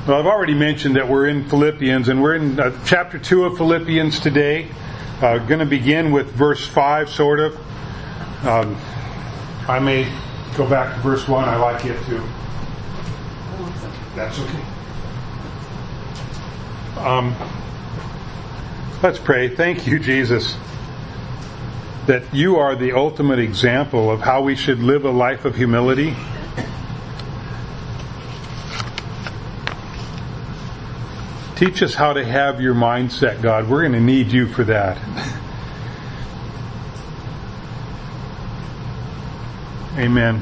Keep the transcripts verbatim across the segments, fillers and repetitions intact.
Well, I've already mentioned that we're in Philippians, and we're in uh, chapter two of Philippians today. Uh, going to begin with verse five, sort of. Um, I may go back to verse one. I like it too. That's okay. Um, let's pray. Thank you, Jesus, that you are the ultimate example of how we should live a life of humility. Teach us how to have your mindset, God. We're going to need you for that. Amen.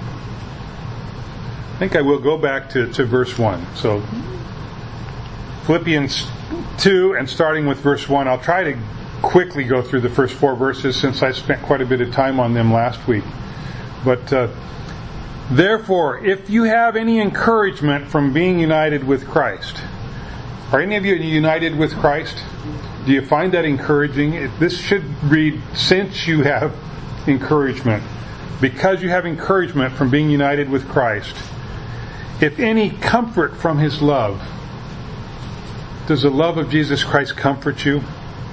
I think I will go back to, to verse one. So, Philippians two, and starting with verse one. I'll try to quickly go through the first four verses since I spent quite a bit of time on them last week. But, uh, therefore, if you have any encouragement from being united with Christ, are any of you united with Christ? Do you find that encouraging? This should read, since you have encouragement, because you have encouragement from being united with Christ. If any comfort from His love, does the love of Jesus Christ comfort you?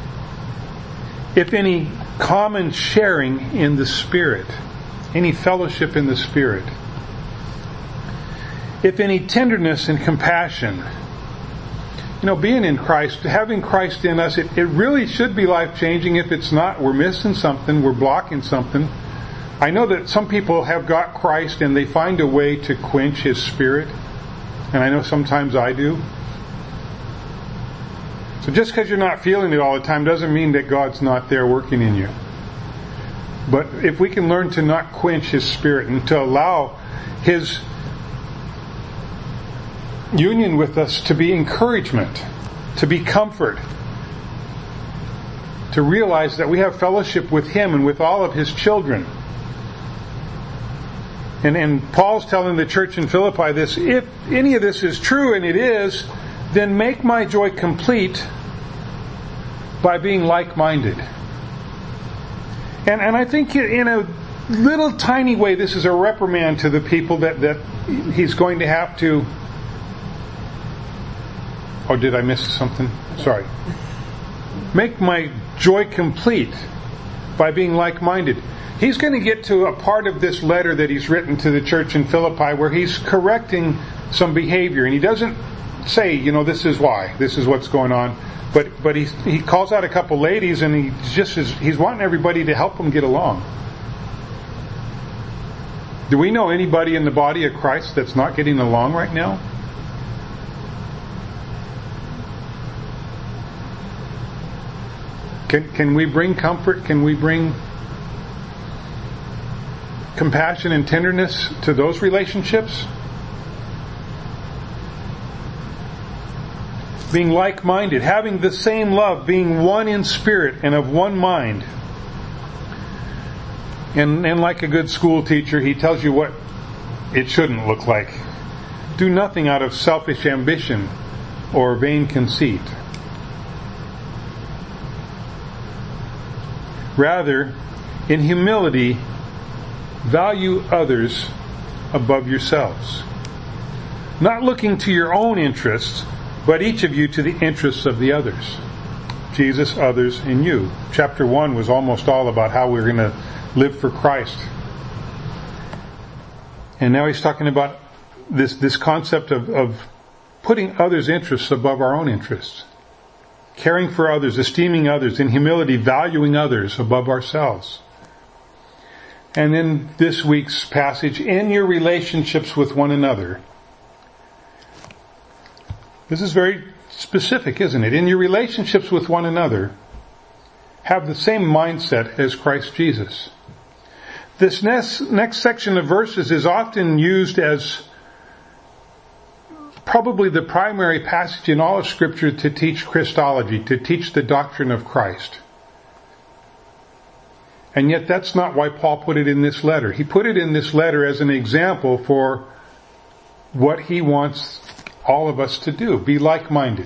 If any common sharing in the Spirit, any fellowship in the Spirit. If any tenderness and compassion. You know, being in Christ, having Christ in us, it, it really should be life-changing. If it's not, we're missing something, we're blocking something. I know that some people have got Christ and they find a way to quench His Spirit. And I know sometimes I do. So just because you're not feeling it all the time doesn't mean that God's not there working in you. But if we can learn to not quench His Spirit and to allow His union with us to be encouragement, to be comfort, to realize that we have fellowship with Him and with all of His children. And, and Paul's telling the church in Philippi this: if any of this is true, and it is, then make my joy complete by being like-minded. And, and I think in a little tiny way this is a reprimand to the people that, that he's going to have to... Oh, did I miss something? Sorry. Make my joy complete by being like-minded. He's going to get to a part of this letter that he's written to the church in Philippi where he's correcting some behavior. And he doesn't say, you know, this is why, this is what's going on. But but he he calls out a couple ladies, and he just is, he's wanting everybody to help them get along. Do we know anybody in the body of Christ that's not getting along right now? Can can we bring comfort? Can we bring compassion and tenderness to those relationships? Being like-minded, having the same love, being one in spirit and of one mind. And, and like a good school teacher, he tells you what it shouldn't look like. Do nothing out of selfish ambition or vain conceit. Rather, in humility, value others above yourselves. Not looking to your own interests, but each of you to the interests of the others. Jesus, others, and you. Chapter one was almost all about how we're going to live for Christ. And now he's talking about this, this concept of, of putting others' interests above our own interests. Caring for others, esteeming others, in humility, valuing others above ourselves. And in this week's passage, in your relationships with one another. This is very specific, isn't it? In your relationships with one another, have the same mindset as Christ Jesus. This next, next section of verses is often used as probably the primary passage in all of Scripture to teach Christology, to teach the doctrine of Christ. And yet that's not why Paul put it in this letter. He put it in this letter as an example for what he wants all of us to do. Be like-minded.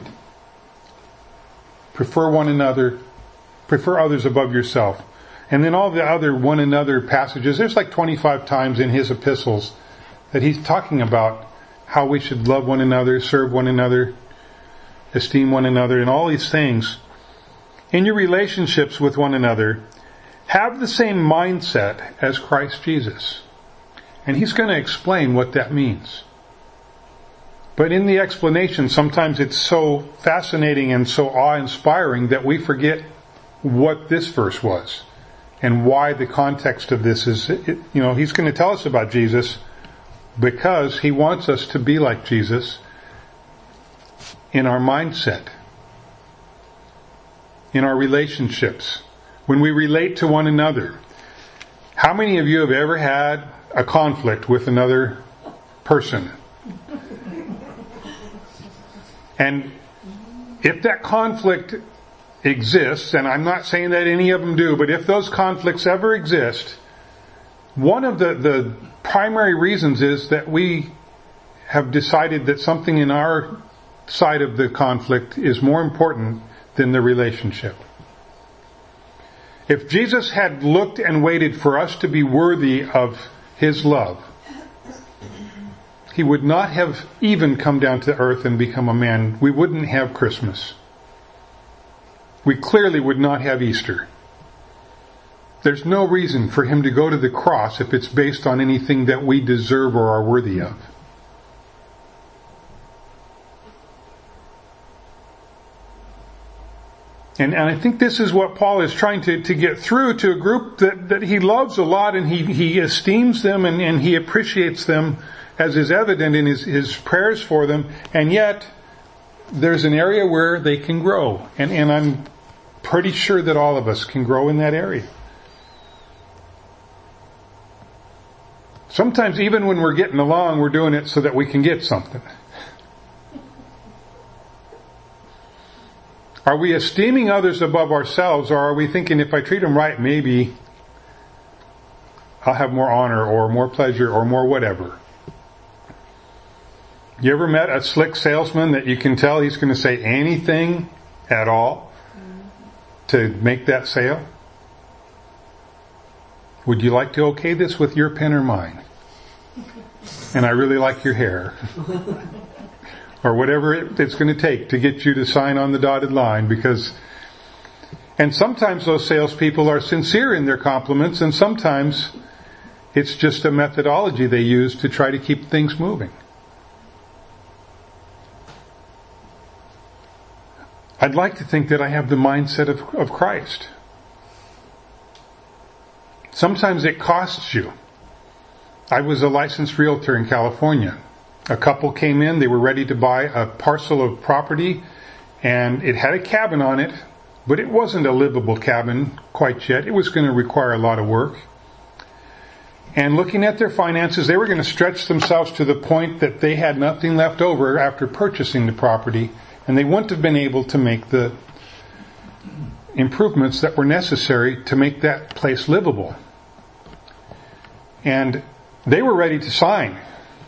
Prefer one another. Prefer others above yourself. And then all the other one another passages, there's like twenty-five times in his epistles that he's talking about how we should love one another, serve one another, esteem one another, and all these things. In your relationships with one another, have the same mindset as Christ Jesus. And he's going to explain what that means. But in the explanation, sometimes it's so fascinating and so awe-inspiring that we forget what this verse was and why the context of this is. You know, he's going to tell us about Jesus because he wants us to be like Jesus in our mindset, in our relationships, when we relate to one another. How many of you have ever had a conflict with another person? And if that conflict exists, and I'm not saying that any of them do, but if those conflicts ever exist, one of the, the primary reasons is that we have decided that something in our side of the conflict is more important than the relationship. If Jesus had looked and waited for us to be worthy of his love, he would not have even come down to earth and become a man. We wouldn't have Christmas. We clearly would not have Easter. There's no reason for him to go to the cross if it's based on anything that we deserve or are worthy of. And, and I think this is what Paul is trying to, to get through to a group that, that he loves a lot, and he, he esteems them and, and he appreciates them, as is evident in his, his prayers for them. And yet, there's an area where they can grow. And, and I'm pretty sure that all of us can grow in that area. Sometimes even when we're getting along, we're doing it so that we can get something. Are we esteeming others above ourselves, or are we thinking if I treat them right, maybe I'll have more honor or more pleasure or more whatever? You ever met a slick salesman that you can tell he's going to say anything at all to make that sale? Would you like to okay this with your pen or mine? And I really like your hair. Or whatever it, it's going to take to get you to sign on the dotted line, because, and sometimes those salespeople are sincere in their compliments, and sometimes it's just a methodology they use to try to keep things moving. I'd like to think that I have the mindset of, of Christ. Sometimes it costs you. I was a licensed realtor in California. A couple came in, they were ready to buy a parcel of property, and it had a cabin on it, but it wasn't a livable cabin quite yet. It was going to require a lot of work. And looking at their finances, they were going to stretch themselves to the point that they had nothing left over after purchasing the property, and they wouldn't have been able to make the improvements that were necessary to make that place livable. And they were ready to sign.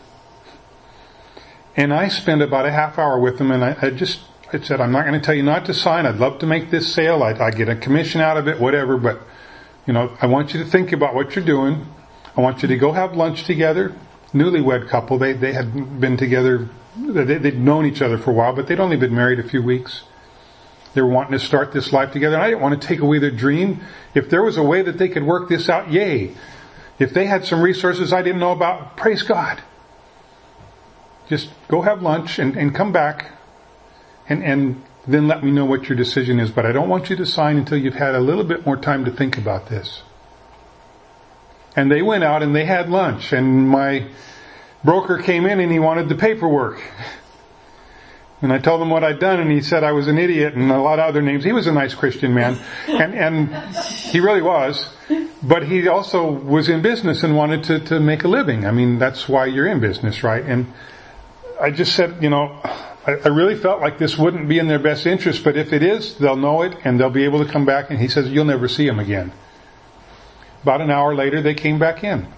And I spent about a half hour with them, and I, I just I said, I'm not going to tell you not to sign. I'd love to make this sale. I'd, I'd get a commission out of it, whatever. But, you know, I want you to think about what you're doing. I want you to go have lunch together. Newlywed couple, they, they had been together, they, they'd known each other for a while, but they'd only been married a few weeks. They were wanting to start this life together, and I didn't want to take away their dream. If there was a way that they could work this out, yay. If they had some resources I didn't know about, praise God. Just go have lunch and, and come back and, and then let me know what your decision is. But I don't want you to sign until you've had a little bit more time to think about this. And they went out and they had lunch, and my broker came in and he wanted the paperwork. And I told him what I'd done, and he said I was an idiot and a lot of other names. He was a nice Christian man, and, and he really was. But he also was in business and wanted to, to make a living. I mean, that's why you're in business, right? And I just said, you know, I, I really felt like this wouldn't be in their best interest, but if it is, they'll know it and they'll be able to come back. And he says, you'll never see him again. About an hour later, they came back in.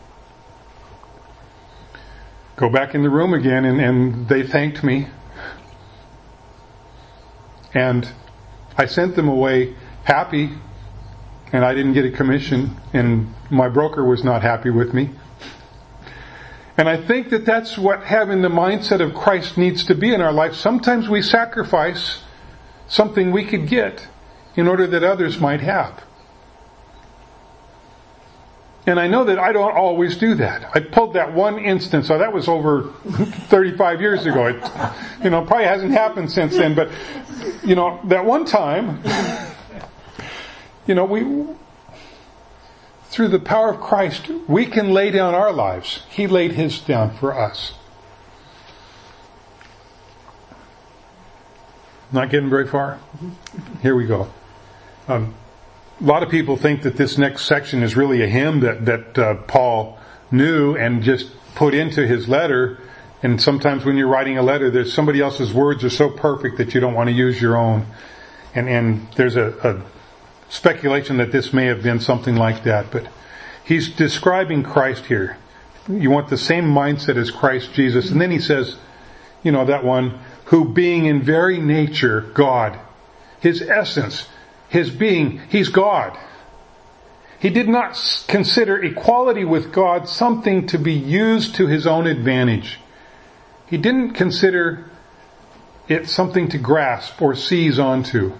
Go back in the room again, and, and they thanked me. And I sent them away happy, and I didn't get a commission, and my broker was not happy with me. And I think that that's what having the mindset of Christ needs to be in our life. Sometimes we sacrifice something we could get in order that others might have. And I know that I don't always do that. I pulled that one instance. So that was over thirty-five years ago. It, you know, probably hasn't happened since then. But, you know, that one time, you know, we, through the power of Christ, we can lay down our lives. He laid His down for us. Not getting very far? Here we go. Um, A lot of people think that this next section is really a hymn that, that uh, Paul knew and just put into his letter. And sometimes when you're writing a letter, there's somebody else's words are so perfect that you don't want to use your own. And, and there's a, a speculation that this may have been something like that. But he's describing Christ here. You want the same mindset as Christ Jesus. And then he says, you know, that one, who being in very nature God, His essence, His being, He's God. He did not consider equality with God something to be used to His own advantage. He didn't consider it something to grasp or seize onto.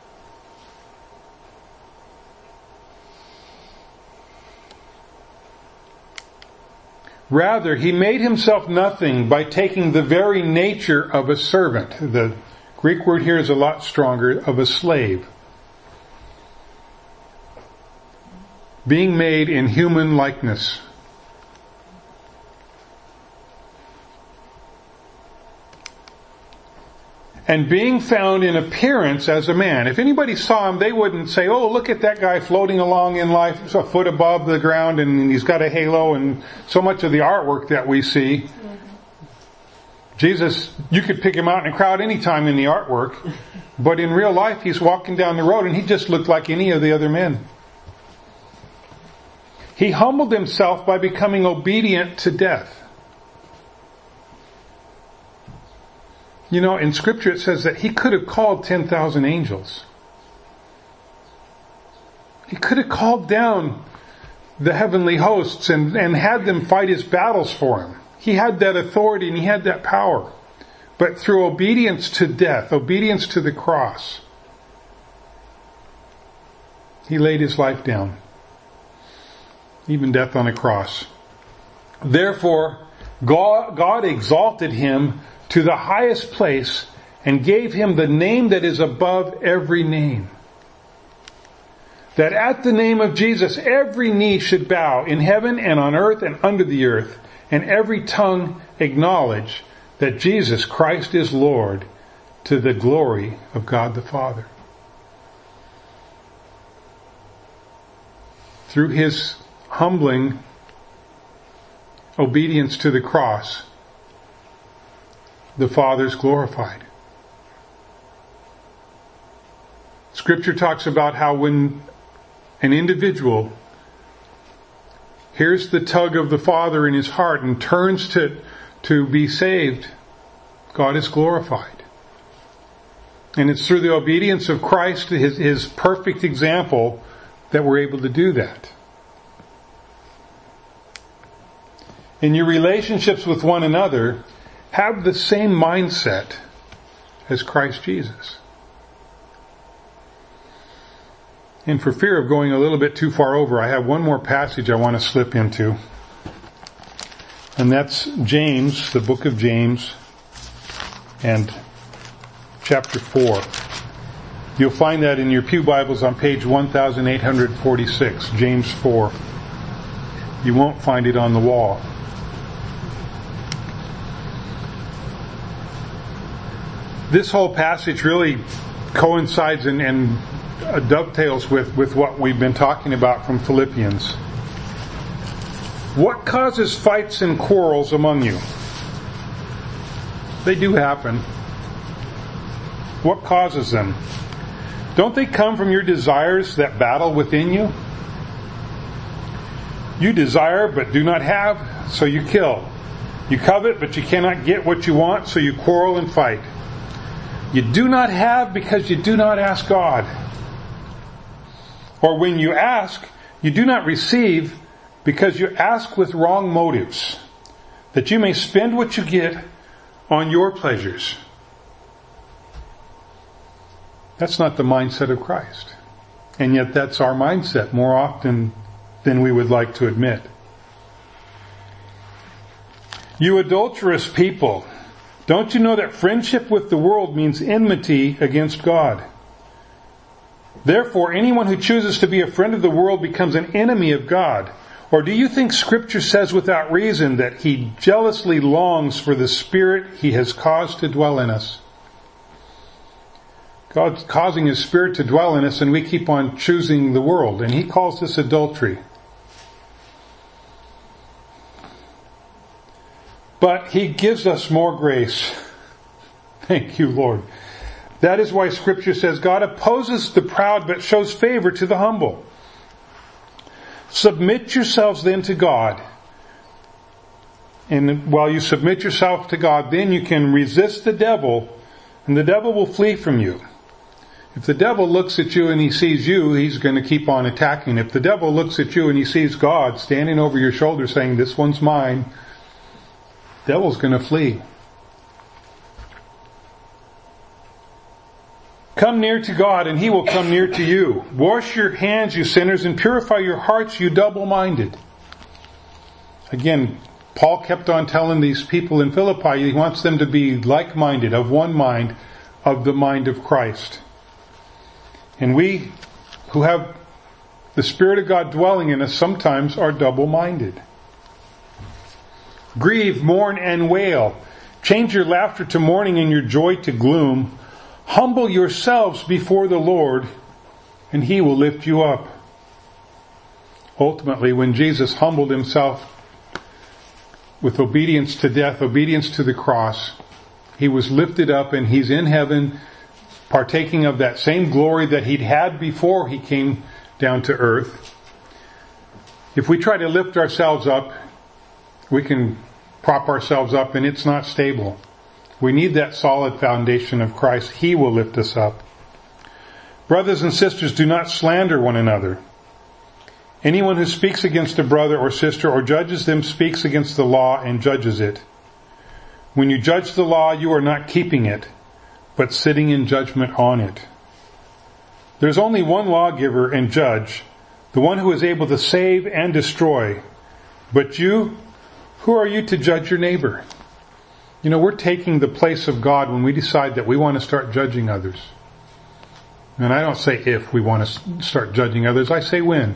Rather, He made Himself nothing by taking the very nature of a servant. The Greek word here is a lot stronger, of a slave. Being made in human likeness. And being found in appearance as a man. If anybody saw Him, they wouldn't say, oh, look at that guy floating along in life, a foot above the ground, and he's got a halo, and so much of the artwork that we see. Jesus, you could pick Him out in a crowd anytime in the artwork, but in real life, He's walking down the road, and He just looked like any of the other men. He humbled Himself by becoming obedient to death. You know, in Scripture it says that He could have called ten thousand angels. He could have called down the heavenly hosts and, and had them fight His battles for Him. He had that authority and He had that power. But through obedience to death, obedience to the cross, He laid His life down. Even death on a cross. Therefore, God, God exalted Him to the highest place and gave Him the name that is above every name. That at the name of Jesus, every knee should bow in heaven and on earth and under the earth, and every tongue acknowledge that Jesus Christ is Lord, to the glory of God the Father. Through His humbling obedience to the cross, the Father's glorified. Scripture talks about how when an individual hears the tug of the Father in his heart and turns to, to be saved, God is glorified. And it's through the obedience of Christ, His, His perfect example, that we're able to do that. In your relationships with one another, have the same mindset as Christ Jesus. And for fear of going a little bit too far over, I have one more passage I want to slip into. And that's James, the book of James, and chapter four. You'll find that in your pew Bibles on page eighteen forty-six, James four. You won't find it on the wall. This whole passage really coincides and, and uh, dovetails with, with what we've been talking about from Philippians. What causes fights and quarrels among you? They do happen. What causes them? Don't they come from your desires that battle within you? You desire but do not have, so you kill. You covet but you cannot get what you want, so you quarrel and fight. You do not have because you do not ask God. Or when you ask, you do not receive because you ask with wrong motives, that you may spend what you get on your pleasures. That's not the mindset of Christ. And yet that's our mindset more often than we would like to admit. You adulterous people, don't you know that friendship with the world means enmity against God? Therefore, anyone who chooses to be a friend of the world becomes an enemy of God. Or do you think Scripture says without reason that He jealously longs for the Spirit He has caused to dwell in us? God's causing His Spirit to dwell in us, and we keep on choosing the world. And He calls this adultery. But He gives us more grace. Thank you, Lord. That is why Scripture says God opposes the proud but shows favor to the humble. Submit yourselves then to God. And while you submit yourself to God, then you can resist the devil, and the devil will flee from you. If the devil looks at you and he sees you, he's going to keep on attacking. If the devil looks at you and he sees God standing over your shoulder saying, this one's mine, the devil's going to flee. Come near to God and He will come near to you. Wash your hands, you sinners, and purify your hearts, you double-minded. Again, Paul kept on telling these people in Philippi, he wants them to be like-minded, of one mind, of the mind of Christ. And we who have the Spirit of God dwelling in us sometimes are double-minded. Grieve, mourn, and wail. Change your laughter to mourning and your joy to gloom. Humble yourselves before the Lord, and He will lift you up. Ultimately, when Jesus humbled Himself with obedience to death, obedience to the cross, He was lifted up and He's in heaven, partaking of that same glory that He'd had before He came down to earth. If we try to lift ourselves up, we can prop ourselves up and it's not stable. We need that solid foundation of Christ. He will lift us up. Brothers and sisters, do not slander one another. Anyone who speaks against a brother or sister or judges them speaks against the law and judges it. When you judge the law, you are not keeping it, but sitting in judgment on it. There's only one lawgiver and judge, the one who is able to save and destroy. But you, who are you to judge your neighbor? You know, we're taking the place of God when we decide that we want to start judging others. And I don't say if we want to start judging others, I say when.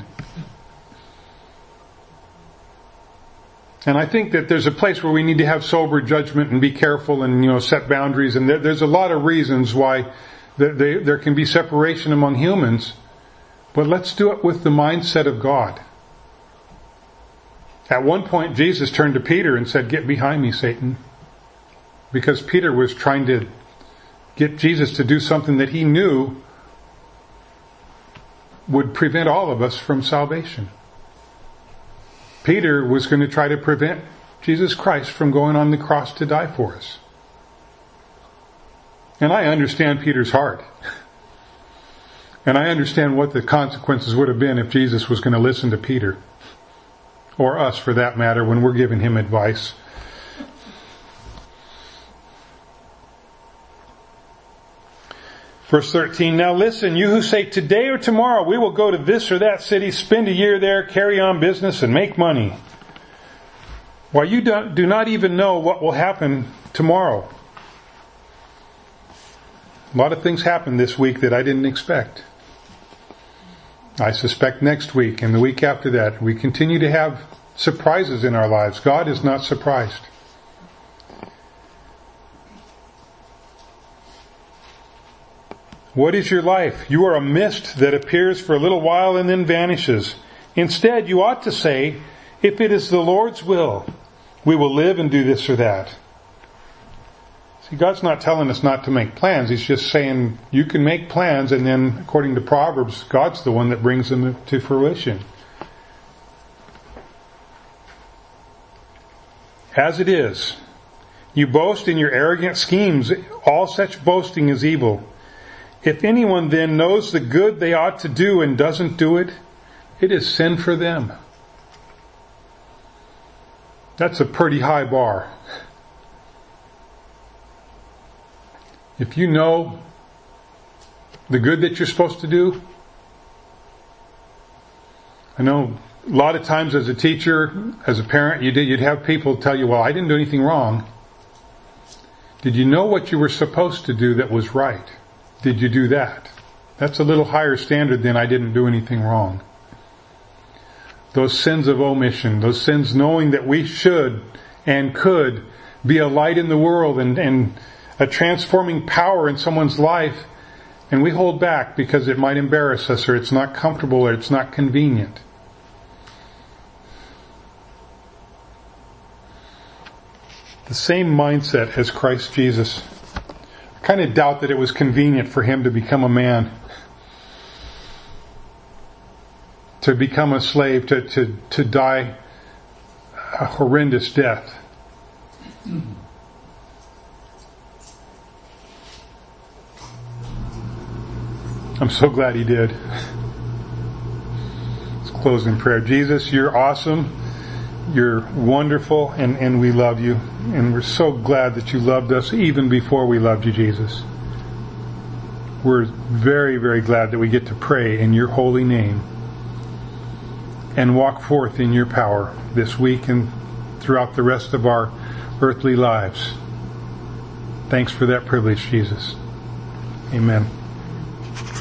And I think that there's a place where we need to have sober judgment and be careful and, you know, set boundaries. And there, there's a lot of reasons why there, there, there can be separation among humans. But let's do it with the mindset of God. At one point, Jesus turned to Peter and said, "Get behind me, Satan." Because Peter was trying to get Jesus to do something that he knew would prevent all of us from salvation. Peter was going to try to prevent Jesus Christ from going on the cross to die for us. And I understand Peter's heart. And I understand what the consequences would have been if Jesus was going to listen to Peter. Or us, for that matter, when we're giving him advice. Verse thirteen, now listen, you who say today or tomorrow we will go to this or that city, spend a year there, carry on business and make money. Why, you don't, do not even know what will happen tomorrow. A lot of things happened this week that I didn't expect. I suspect next week and the week after that we continue to have surprises in our lives. God is not surprised. What is your life? You are a mist that appears for a little while and then vanishes. Instead, you ought to say, if it is the Lord's will, we will live and do this or that. See, God's not telling us not to make plans. He's just saying you can make plans and then, according to Proverbs, God's the one that brings them to fruition. As it is, you boast in your arrogant schemes. All such boasting is evil. If anyone then knows the good they ought to do and doesn't do it, it is sin for them. That's a pretty high bar. If you know the good that you're supposed to do, I know a lot of times as a teacher, as a parent, you'd, you'd have people tell you, well, I didn't do anything wrong. Did you know what you were supposed to do that was right? Did you do that? That's a little higher standard than I didn't do anything wrong. Those sins of omission, those sins knowing that we should and could be a light in the world and, and a transforming power in someone's life, and we hold back because it might embarrass us or it's not comfortable or it's not convenient. The same mindset as Christ Jesus. I kind of doubt that it was convenient for him to become a man, to become a slave, to, to, to die a horrendous death. I'm so glad he did. Let's close in prayer. Jesus, you're awesome. You're wonderful, and, and we love you. And we're so glad that you loved us even before we loved you, Jesus. We're very, very glad that we get to pray in your holy name and walk forth in your power this week and throughout the rest of our earthly lives. Thanks for that privilege, Jesus. Amen.